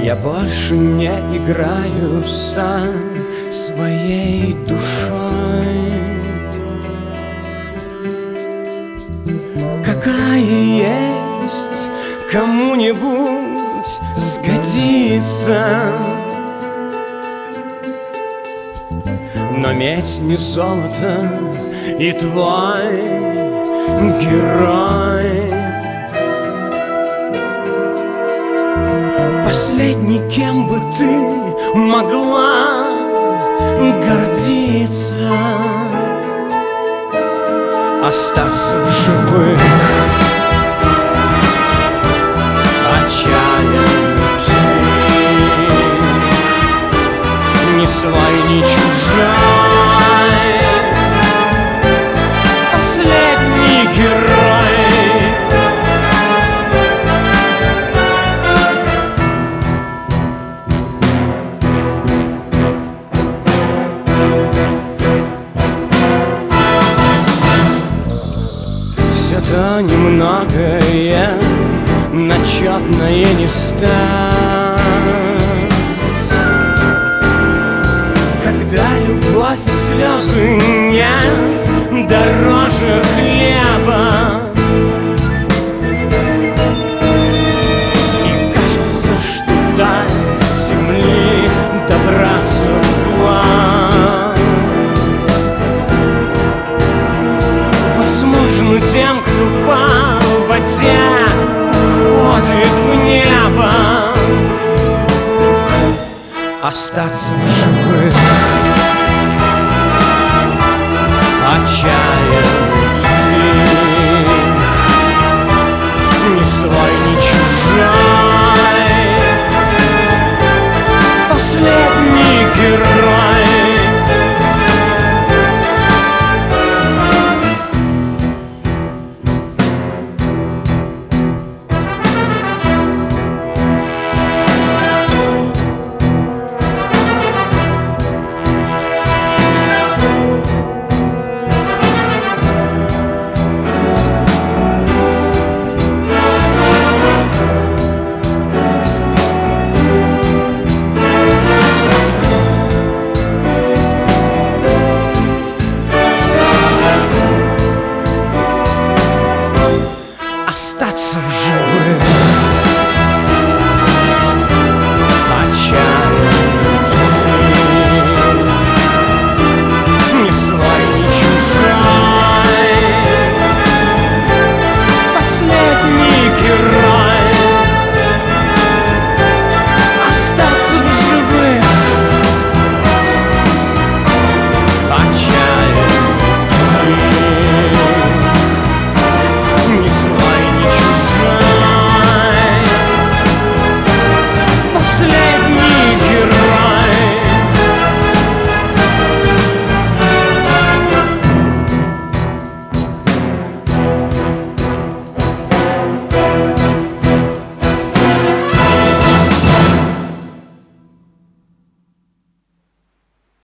Я больше не играю со своей душой, какая есть, кому-нибудь сгодится. Но медь не золото, и твой герой последний, кем бы ты могла гордиться, остаться в живых. Отчаянный, ни свой, ни чужой, последний герой. Все-то немногое начетное не ставь, когда любовь и слезы не дороже хлеба. И кажется, что до земли добраться вплавь возможно тем, кто по воде уходит в небо, остаться в живых. Отчаянный,